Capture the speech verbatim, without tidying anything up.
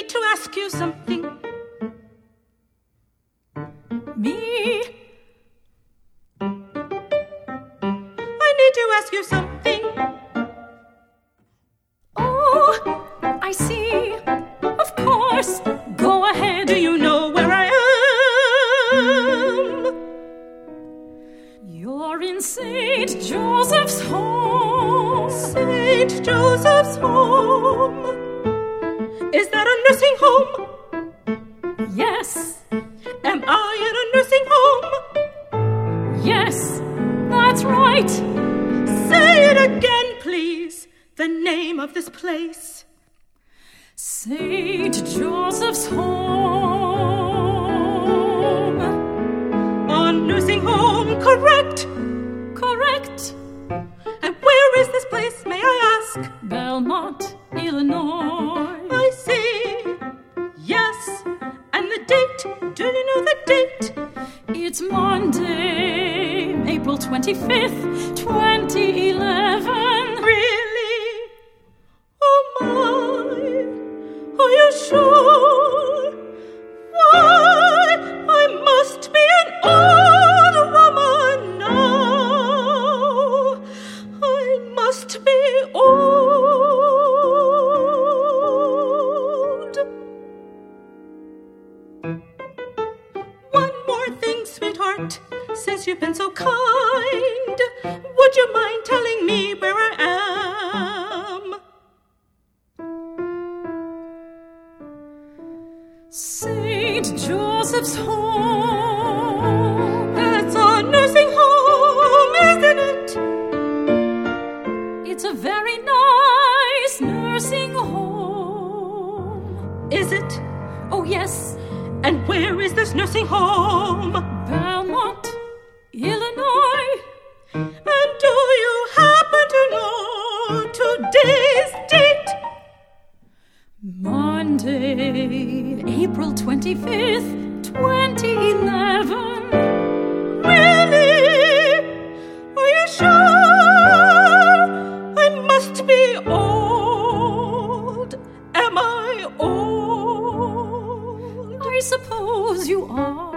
need to ask you something. Me? I need to ask you something. Oh, I see. Of course. Go ahead. Do you know where I am? You're in Saint Joseph's home. Saint Joseph's home. Is that a nursing home? Yes. Am I in a nursing home? Yes, that's right. Say it again, please. The name of this place. Saint Joseph's home. A nursing home, correct? Correct. And where is this place, may I ask? Belmont, Illinois. I see. Yes. And the date? Do you know the date? It's Monday, April twenty-fifth, twenty eleven. Really? Oh my. Are you sure? Why, I must be an old woman now. I must be old. One more thing, sweetheart. Since you've been so kind, would you mind telling me where I am? Saint Joseph's home. That's a nursing home, isn't it? It's a very nice nursing home. Is it? Oh, yes. And where is this nursing home? Belmont, Illinois. And do you happen to know today's date? Monday, April twenty-fifth, twenty eleven. Really? Are you sure? I must be old. Am I old? I suppose you are.